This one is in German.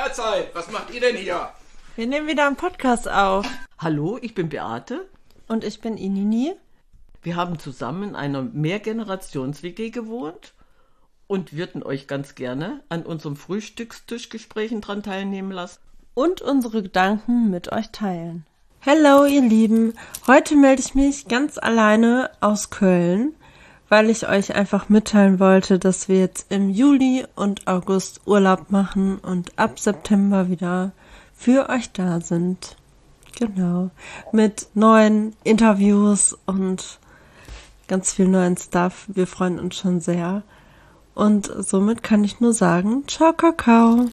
Mahlzeit, was macht ihr denn hier? Wir nehmen wieder einen Podcast auf. Hallo, ich bin Beate. Und ich bin Inini. Wir haben zusammen in einer Mehrgenerations-WG gewohnt und würden euch ganz gerne an unserem Frühstückstischgesprächen dran teilnehmen lassen. Und unsere Gedanken mit euch teilen. Hallo ihr Lieben, heute melde ich mich ganz alleine aus Köln, weil ich euch einfach mitteilen wollte, dass wir jetzt im Juli und August Urlaub machen und ab September wieder für euch da sind. Genau, mit neuen Interviews und ganz viel neuen Stuff. Wir freuen uns schon sehr. Und somit kann ich nur sagen, ciao Kakao.